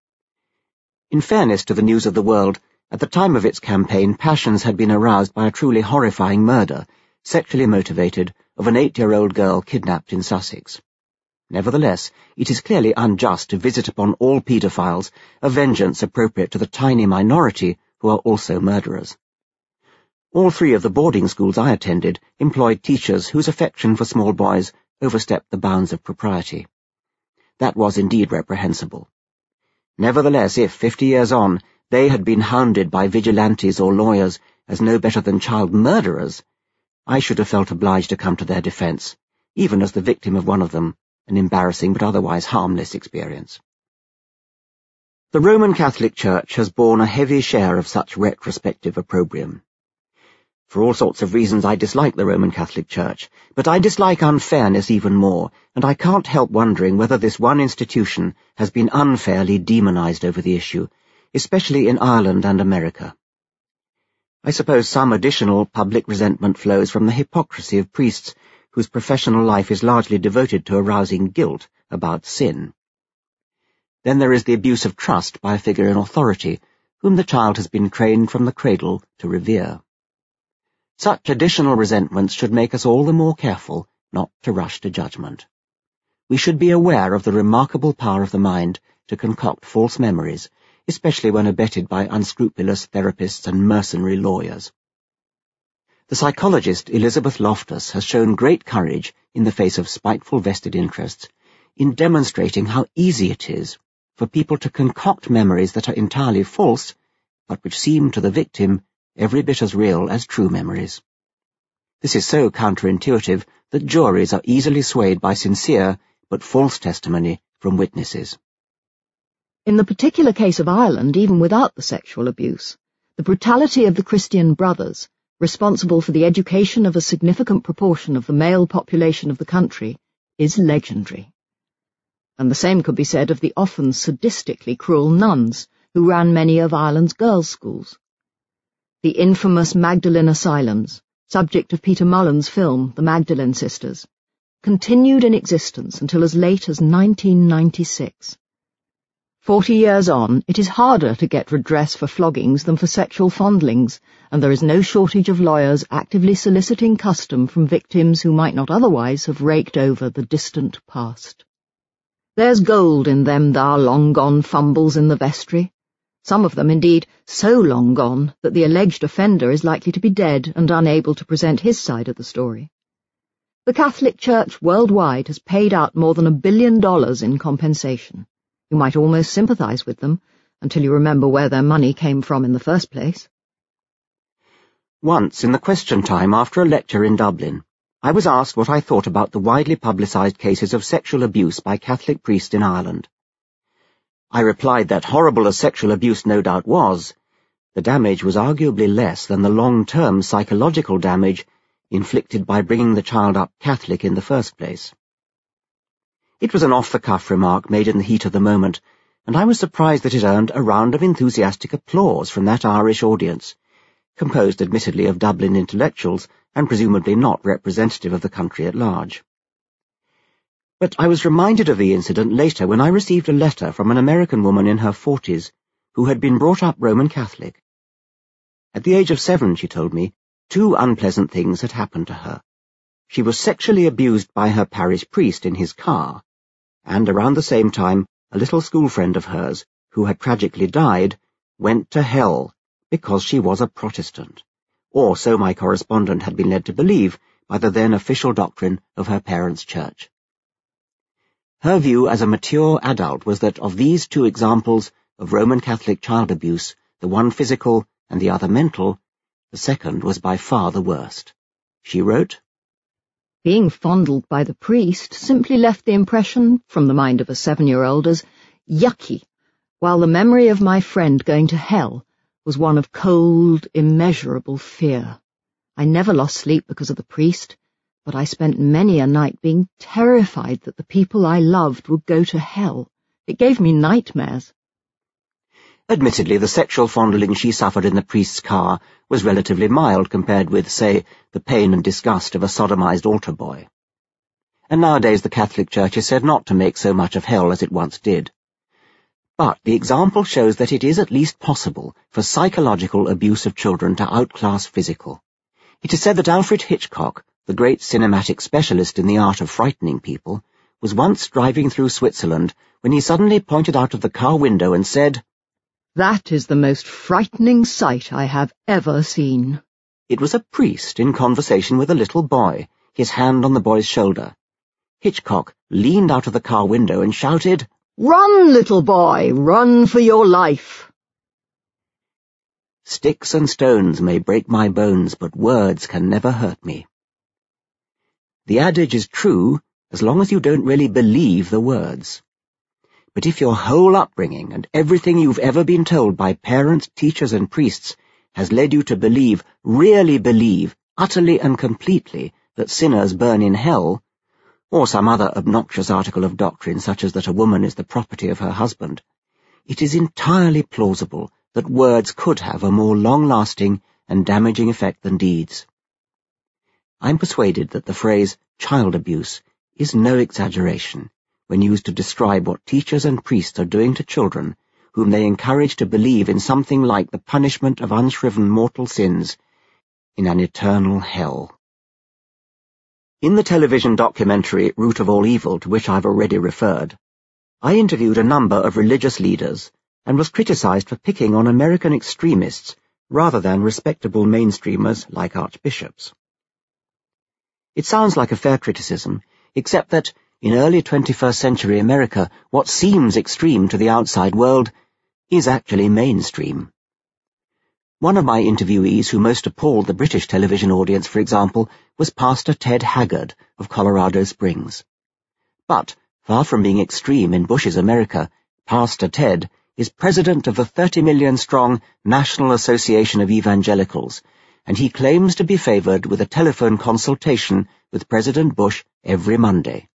In fairness to the News of the World, at the time of its campaign, passions had been aroused by a truly horrifying murder, sexually motivated, of an 8-year-old girl kidnapped in Sussex. Nevertheless, it is clearly unjust to visit upon all paedophiles a vengeance appropriate to the tiny minority who are also murderers. All 3 of the boarding schools I attended employed teachers whose affection for small boys overstepped the bounds of propriety. That was indeed reprehensible. Nevertheless, if, 50 years on, they had been hounded by vigilantes or lawyers as no better than child murderers, I should have felt obliged to come to their defence, even as the victim of one of them, an embarrassing but otherwise harmless experience. The Roman Catholic Church has borne a heavy share of such retrospective opprobrium. For all sorts of reasons I dislike the Roman Catholic Church, but I dislike unfairness even more, and I can't help wondering whether this one institution has been unfairly demonized over the issue, especially in Ireland and America. I suppose some additional public resentment flows from the hypocrisy of priests whose professional life is largely devoted to arousing guilt about sin. Then there is the abuse of trust by a figure in authority, whom the child has been trained from the cradle to revere. Such additional resentments should make us all the more careful not to rush to judgment. We should be aware of the remarkable power of the mind to concoct false memories, especially when abetted by unscrupulous therapists and mercenary lawyers. The psychologist Elizabeth Loftus has shown great courage in the face of spiteful vested interests in demonstrating how easy it is for people to concoct memories that are entirely false, but which seem to the victim every bit as real as true memories. This is so counterintuitive that juries are easily swayed by sincere but false testimony from witnesses. In the particular case of Ireland, even without the sexual abuse, the brutality of the Christian Brothers, responsible for the education of a significant proportion of the male population of the country, is legendary. And the same could be said of the often sadistically cruel nuns who ran many of Ireland's girls' schools. The infamous Magdalen Asylums, subject of Peter Mullen's film The Magdalen Sisters, continued in existence until as late as 1996. 40 years on, it is harder to get redress for floggings than for sexual fondlings, and there is no shortage of lawyers actively soliciting custom from victims who might not otherwise have raked over the distant past. There's gold in them thar long-gone fumbles in the vestry, some of them, indeed, so long gone that the alleged offender is likely to be dead and unable to present his side of the story. The Catholic Church worldwide has paid out more than $1 billion in compensation. You might almost sympathize with them, until you remember where their money came from in the first place. Once, in the question time after a lecture in Dublin, I was asked what I thought about the widely publicised cases of sexual abuse by Catholic priests in Ireland. I replied that, horrible as sexual abuse no doubt was, the damage was arguably less than the long-term psychological damage inflicted by bringing the child up Catholic in the first place. It was an off-the-cuff remark made in the heat of the moment, and I was surprised that it earned a round of enthusiastic applause from that Irish audience, composed admittedly of Dublin intellectuals and presumably not representative of the country at large. But I was reminded of the incident later when I received a letter from an American woman in her 40s who had been brought up Roman Catholic. At the age of 7, she told me, 2 unpleasant things had happened to her. She was sexually abused by her parish priest in his car, and around the same time a little school friend of hers, who had tragically died, went to hell because she was a Protestant, or so my correspondent had been led to believe by the then official doctrine of her parents' church. Her view as a mature adult was that of these 2 examples of Roman Catholic child abuse, the one physical and the other mental, the second was by far the worst. She wrote, Being fondled by the priest simply left the impression, from the mind of a 7-year-old, as yucky, while the memory of my friend going to hell was one of cold, immeasurable fear. I never lost sleep because of the priest, but I spent many a night being terrified that the people I loved would go to hell. It gave me nightmares. Admittedly, the sexual fondling she suffered in the priest's car was relatively mild compared with, say, the pain and disgust of a sodomized altar boy. And nowadays the Catholic Church is said not to make so much of hell as it once did. But the example shows that it is at least possible for psychological abuse of children to outclass physical. It is said that Alfred Hitchcock, the great cinematic specialist in the art of frightening people, was once driving through Switzerland when he suddenly pointed out of the car window and said, "That is the most frightening sight I have ever seen." It was a priest in conversation with a little boy, his hand on the boy's shoulder. Hitchcock leaned out of the car window and shouted, "Run, little boy, run for your life!" Sticks and stones may break my bones, but words can never hurt me. The adage is true as long as you don't really believe the words. But if your whole upbringing and everything you've ever been told by parents, teachers, and priests has led you to believe, really believe, utterly and completely, that sinners burn in hell, or some other obnoxious article of doctrine such as that a woman is the property of her husband, it is entirely plausible that words could have a more long-lasting and damaging effect than deeds. I'm persuaded that the phrase child abuse is no exaggeration when used to describe what teachers and priests are doing to children whom they encourage to believe in something like the punishment of unshriven mortal sins in an eternal hell. In the television documentary Root of All Evil, to which I've already referred, I interviewed a number of religious leaders and was criticized for picking on American extremists rather than respectable mainstreamers like archbishops. It sounds like a fair criticism, except that in early 21st century America, what seems extreme to the outside world is actually mainstream. One of my interviewees who most appalled the British television audience, for example, was Pastor Ted Haggard of Colorado Springs. But, far from being extreme in Bush's America, Pastor Ted is president of the 30 million strong National Association of Evangelicals, and he claims to be favored with a telephone consultation with President Bush every Monday.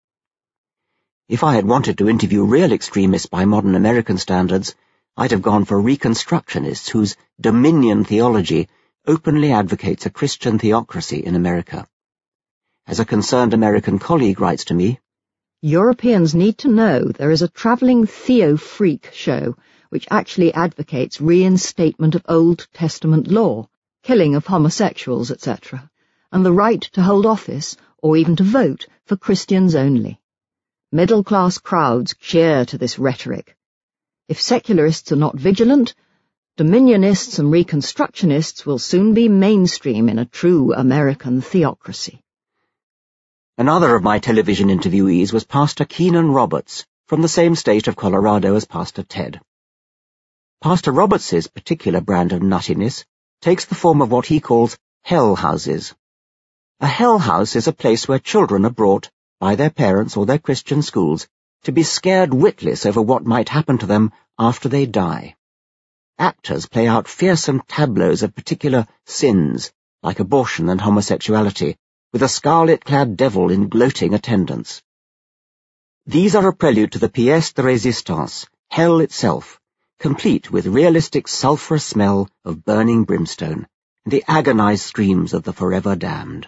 If I had wanted to interview real extremists by modern American standards, I'd have gone for Reconstructionists whose dominion theology openly advocates a Christian theocracy in America. As a concerned American colleague writes to me, Europeans need to know there is a travelling theo-freak show which actually advocates reinstatement of Old Testament law, killing of homosexuals, etc., and the right to hold office or even to vote for Christians only. Middle-class crowds cheer to this rhetoric. If secularists are not vigilant, dominionists and Reconstructionists will soon be mainstream in a true American theocracy. Another of my television interviewees was Pastor Keenan Roberts, from the same state of Colorado as Pastor Ted. Pastor Roberts's particular brand of nuttiness takes the form of what he calls hell houses. A hell house is a place where children are brought, by their parents or their Christian schools, to be scared witless over what might happen to them after they die. Actors play out fearsome tableaus of particular sins, like abortion and homosexuality, with a scarlet-clad devil in gloating attendance. These are a prelude to the pièce de résistance, hell itself, complete with realistic sulphurous smell of burning brimstone and the agonized screams of the forever damned.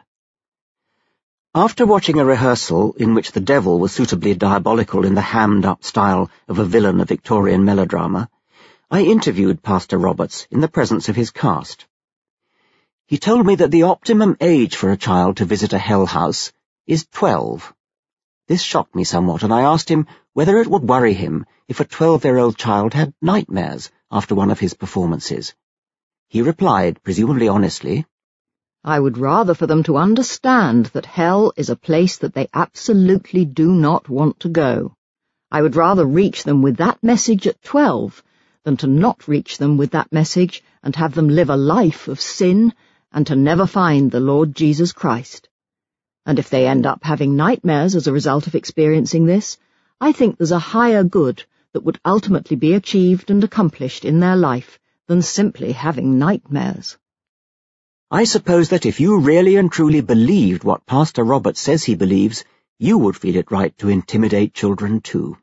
After watching a rehearsal in which the devil was suitably diabolical in the hammed-up style of a villain of Victorian melodrama, I interviewed Pastor Roberts in the presence of his cast. He told me that the optimum age for a child to visit a hell house is 12. This shocked me somewhat, and I asked him whether it would worry him if a 12-year-old child had nightmares after one of his performances. He replied, presumably honestly, I would rather for them to understand that hell is a place that they absolutely do not want to go. I would rather reach them with that message at 12 than to not reach them with that message and have them live a life of sin and to never find the Lord Jesus Christ. And if they end up having nightmares as a result of experiencing this, I think there's a higher good that would ultimately be achieved and accomplished in their life than simply having nightmares. I suppose that if you really and truly believed what Pastor Roberts says he believes, you would feel it right to intimidate children too.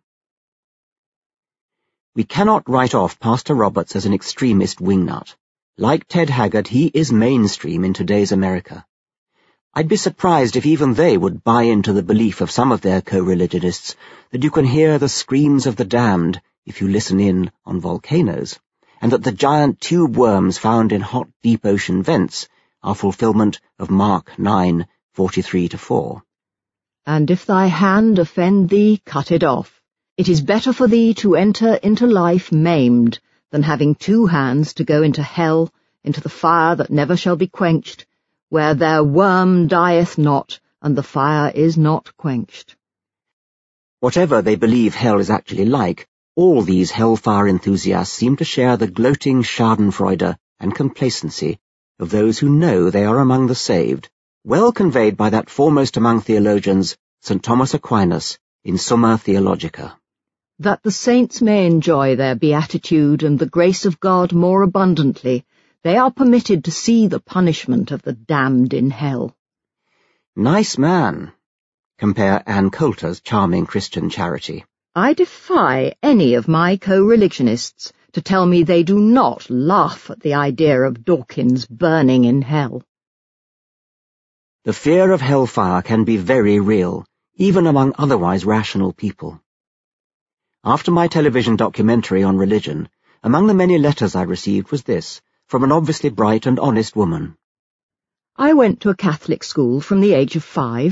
We cannot write off Pastor Roberts as an extremist wingnut. Like Ted Haggard, he is mainstream in today's America. I'd be surprised if even they would buy into the belief of some of their co-religionists that you can hear the screams of the damned if you listen in on volcanoes, and that the giant tube worms found in hot deep ocean vents are fulfillment of Mark 9:43-4. And if thy hand offend thee, cut it off. It is better for thee to enter into life maimed than having 2 hands to go into hell, into the fire that never shall be quenched, where their worm dieth not, and the fire is not quenched. Whatever they believe hell is actually like, all these hellfire enthusiasts seem to share the gloating schadenfreude and complacency of those who know they are among the saved, well conveyed by that foremost among theologians, St. Thomas Aquinas, in Summa Theologica. That the saints may enjoy their beatitude and the grace of God more abundantly, they are permitted to see the punishment of the damned in hell. Nice man. Compare Ann Coulter's charming Christian charity. I defy any of my co-religionists to tell me they do not laugh at the idea of Dawkins burning in hell. The fear of hellfire can be very real, even among otherwise rational people. After my television documentary on religion, among the many letters I received was this, from an obviously bright and honest woman. I went to a Catholic school from the age of 5,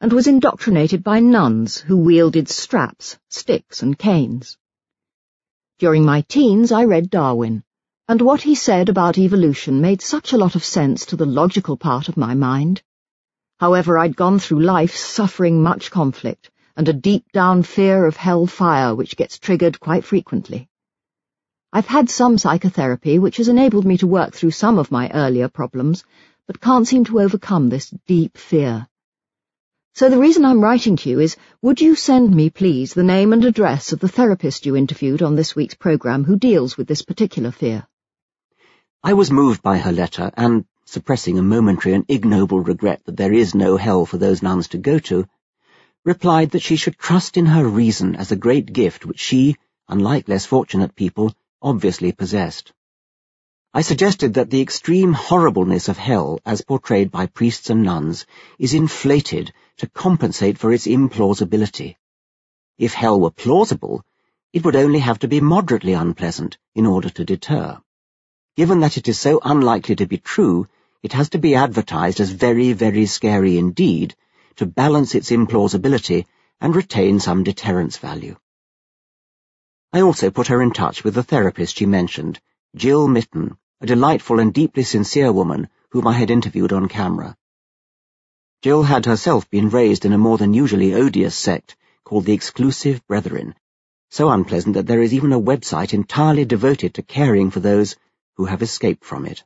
and was indoctrinated by nuns who wielded straps, sticks, and canes. During my teens, I read Darwin, and what he said about evolution made such a lot of sense to the logical part of my mind. However, I'd gone through life suffering much conflict and a deep-down fear of hell fire which gets triggered quite frequently. I've had some psychotherapy which has enabled me to work through some of my earlier problems, but can't seem to overcome this deep fear. So the reason I'm writing to you is, would you send me, please, the name and address of the therapist you interviewed on this week's programme who deals with this particular fear? I was moved by her letter and, suppressing a momentary and ignoble regret that there is no hell for those nuns to go to, replied that she should trust in her reason as a great gift which she, unlike less fortunate people, obviously possessed. I suggested that the extreme horribleness of hell, as portrayed by priests and nuns, is inflated to compensate for its implausibility. If hell were plausible, it would only have to be moderately unpleasant in order to deter. Given that it is so unlikely to be true, it has to be advertised as very, very scary indeed to balance its implausibility and retain some deterrence value. I also put her in touch with the therapist she mentioned, Jill Mitten, a delightful and deeply sincere woman whom I had interviewed on camera. Jill had herself been raised in a more than usually odious sect called the Exclusive Brethren, so unpleasant that there is even a website entirely devoted to caring for those who have escaped from it.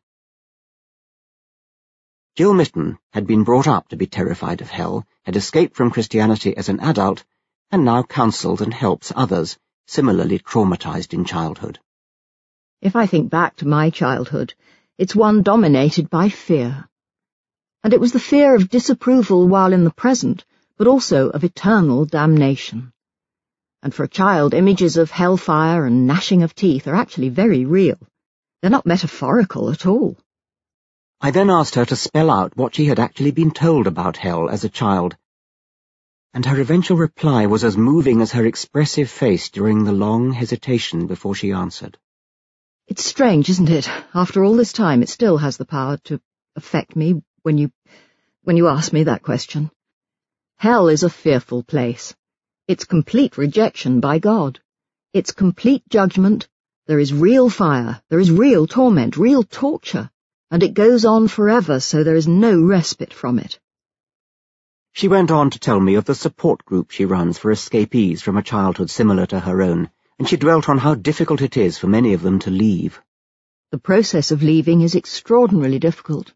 Jill Mitten had been brought up to be terrified of hell, had escaped from Christianity as an adult, and now counsels and helps others similarly traumatized in childhood. If I think back to my childhood, it's one dominated by fear. And it was the fear of disapproval while in the present, but also of eternal damnation. And for a child, images of hellfire and gnashing of teeth are actually very real. They're not metaphorical at all. I then asked her to spell out what she had actually been told about hell as a child, and her eventual reply was as moving as her expressive face during the long hesitation before she answered. It's strange, isn't it? After all this time, it still has the power to affect me when you ask me that question. Hell is a fearful place. It's complete rejection by God. It's complete judgment. There is real fire. There is real torment, real torture. And it goes on forever, so there is no respite from it. She went on to tell me of the support group she runs for escapees from a childhood similar to her own, and she dwelt on how difficult it is for many of them to leave. The process of leaving is extraordinarily difficult.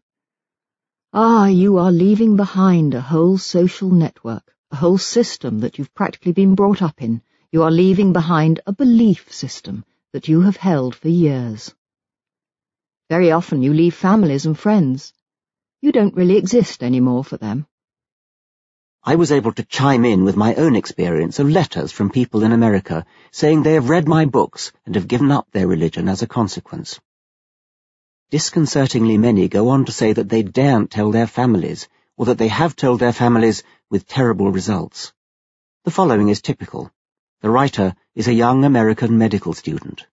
You are leaving behind a whole social network, a whole system that you've practically been brought up in. You are leaving behind a belief system that you have held for years. Very often you leave families and friends. You don't really exist anymore for them. I was able to chime in with my own experience of letters from people in America saying they have read my books and have given up their religion as a consequence. Disconcertingly many go on to say that they daren't tell their families, or that they have told their families with terrible results. The following is typical. The writer is a young American medical student.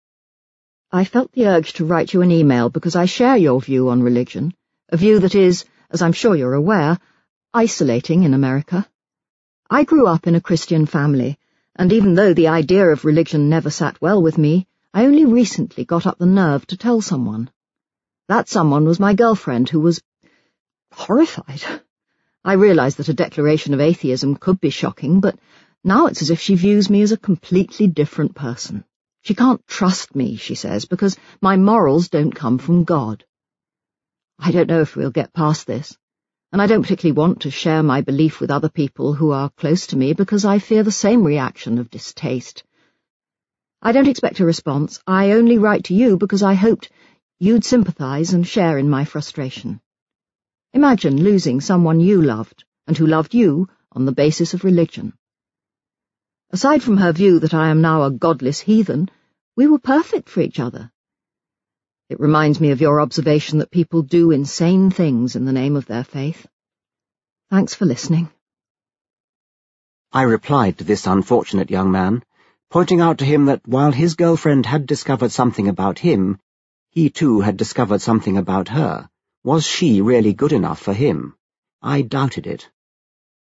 I felt the urge to write you an email because I share your view on religion, a view that is, as I'm sure you're aware, isolating in America. I grew up in a Christian family, and even though the idea of religion never sat well with me, I only recently got up the nerve to tell someone. That someone was my girlfriend, who was horrified. I realized that a declaration of atheism could be shocking, but now it's as if she views me as a completely different person. She can't trust me, she says, because my morals don't come from God. I don't know if we'll get past this, and I don't particularly want to share my belief with other people who are close to me because I fear the same reaction of distaste. I don't expect a response. I only write to you because I hoped you'd sympathize and share in my frustration. Imagine losing someone you loved, and who loved you on the basis of religion. Aside from her view that I am now a godless heathen, we were perfect for each other. It reminds me of your observation that people do insane things in the name of their faith. Thanks for listening. I replied to this unfortunate young man, pointing out to him that while his girlfriend had discovered something about him, he too had discovered something about her. Was she really good enough for him? I doubted it.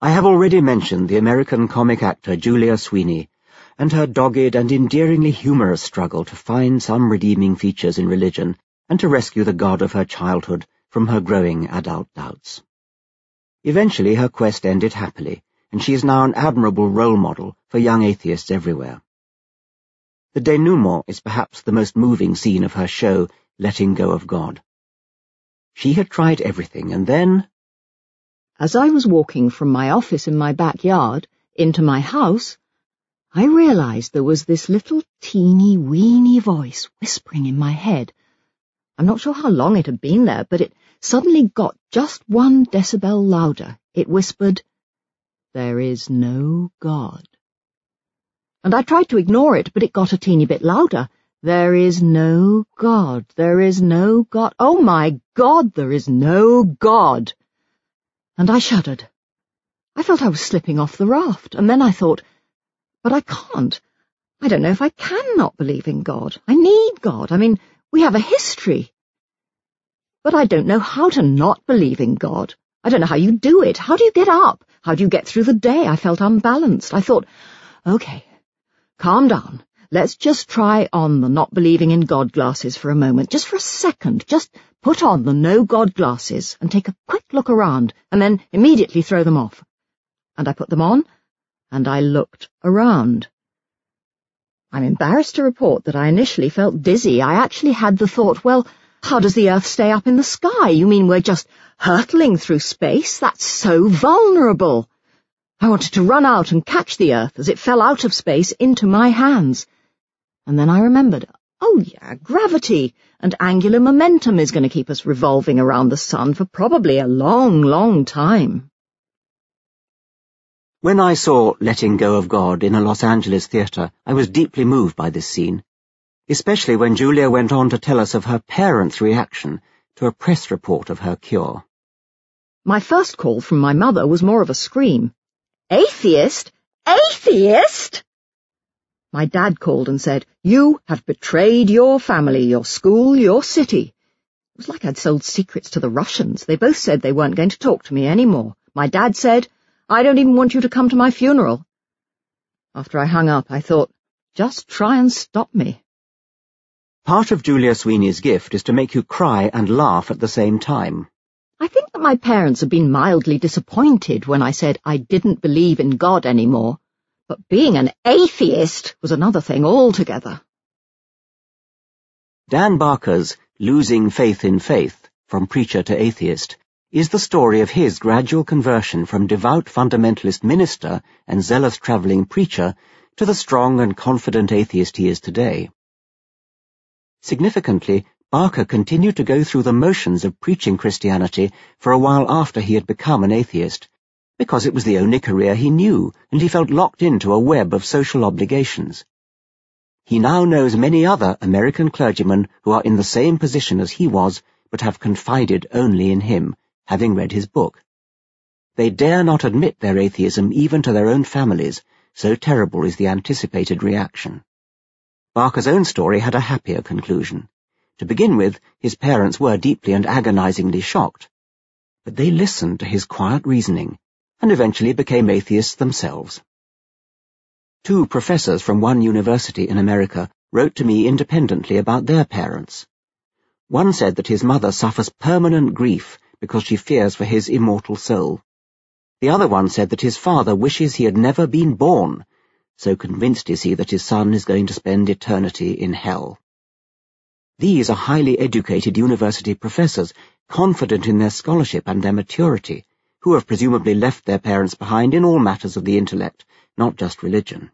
I have already mentioned the American comic actor Julia Sweeney and her dogged and endearingly humorous struggle to find some redeeming features in religion and to rescue the God of her childhood from her growing adult doubts. Eventually her quest ended happily, and she is now an admirable role model for young atheists everywhere. The denouement is perhaps the most moving scene of her show, Letting Go of God. She had tried everything, and then... As I was walking from my office in my backyard into my house, I realized there was this little teeny-weeny voice whispering in my head. I'm not sure how long it had been there, but it suddenly got just 1 decibel louder. It whispered, "There is no God." And I tried to ignore it, but it got a teeny bit louder. "There is no God. There is no God. Oh my God, there is no God." And I shuddered. I felt I was slipping off the raft, and then I thought, but I can't. I don't know if I can not believe in God. I need God. I mean, we have a history. But I don't know how to not believe in God. I don't know how you do it. How do you get up? How do you get through the day? I felt unbalanced. I thought, okay, calm down. Let's just try on the not believing in God glasses for a moment, just for a second. Just put on the no God glasses and take a quick look around and then immediately throw them off. And I put them on and I looked around. I'm embarrassed to report that I initially felt dizzy. I actually had the thought, well, how does the Earth stay up in the sky? You mean we're just hurtling through space? That's so vulnerable. I wanted to run out and catch the Earth as it fell out of space into my hands. And then I remembered, oh yeah, gravity and angular momentum is going to keep us revolving around the sun for probably a long, long time. When I saw Letting Go of God in a Los Angeles theatre, I was deeply moved by this scene, especially when Julia went on to tell us of her parents' reaction to a press report of her cure. My first call from my mother was more of a scream. "Atheist? Atheist?" My dad called and said, "You have betrayed your family, your school, your city." It was like I'd sold secrets to the Russians. They both said they weren't going to talk to me anymore. My dad said, "I don't even want you to come to my funeral." After I hung up, I thought, just try and stop me. Part of Julia Sweeney's gift is to make you cry and laugh at the same time. I think that my parents had been mildly disappointed when I said I didn't believe in God anymore, but being an atheist was another thing altogether. Dan Barker's Losing Faith in Faith, From Preacher to Atheist, is the story of his gradual conversion from devout fundamentalist minister and zealous travelling preacher to the strong and confident atheist he is today. Significantly, Barker continued to go through the motions of preaching Christianity for a while after he had become an atheist, because it was the only career he knew, and he felt locked into a web of social obligations. He now knows many other American clergymen who are in the same position as he was, but have confided only in him, having read his book. They dare not admit their atheism even to their own families, so terrible is the anticipated reaction. Barker's own story had a happier conclusion. To begin with, his parents were deeply and agonizingly shocked, but they listened to his quiet reasoning and eventually became atheists themselves. 2 professors from one university in America wrote to me independently about their parents. One said that his mother suffers permanent grief because she fears for his immortal soul. The other one said that his father wishes he had never been born, so convinced is he that his son is going to spend eternity in hell. These are highly educated university professors, confident in their scholarship and their maturity, who have presumably left their parents behind in all matters of the intellect, not just religion.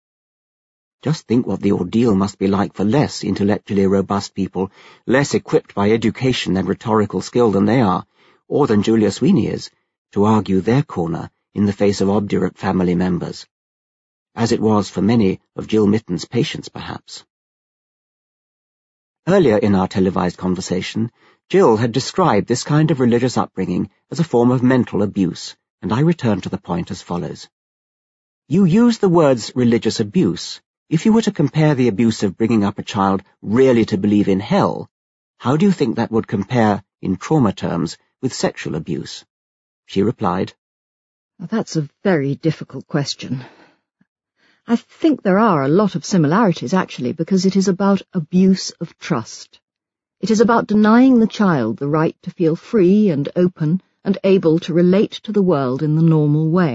Just think what the ordeal must be like for less intellectually robust people, less equipped by education and rhetorical skill than they are, or than Julia Sweeney is, to argue their corner in the face of obdurate family members, as it was for many of Jill Mitten's patients, perhaps. Earlier in our televised conversation, Jill had described this kind of religious upbringing as a form of mental abuse, and I returned to the point as follows. You use the words religious abuse. If you were to compare the abuse of bringing up a child really to believe in hell, how do you think that would compare, in trauma terms, with sexual abuse? She replied, That's a very difficult question. I think there are a lot of similarities, actually, because it is about abuse of trust. It is about denying the child the right to feel free and open and able to relate to the world in the normal way.